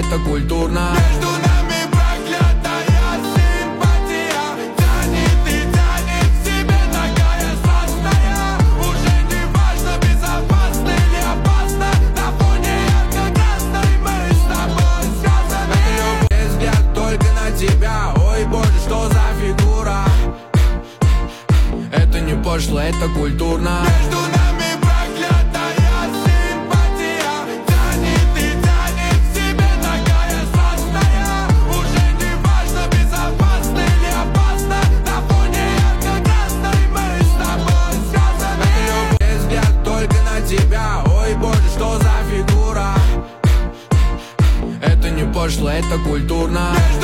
это культурно. Между нами проклятая симпатия. Тянет и тянет к себе такая страстная. Уже не важно, безопасно или опасно. На фоне ярко-красной мы с тобой связаны. Любой взгляд только на тебя. Ой, боже, что за фигура. Это не пошло, это культурно. Между нами проклятая симпатия. Тянет и тянет к себе такая страстная. Уже не важно, безопасно или опасно. На фоне ярко-красной мы с тобой связаны. Любой взгляд только на тебя. Ой, боже, что за фигура. Это не пошло, это культурно. Между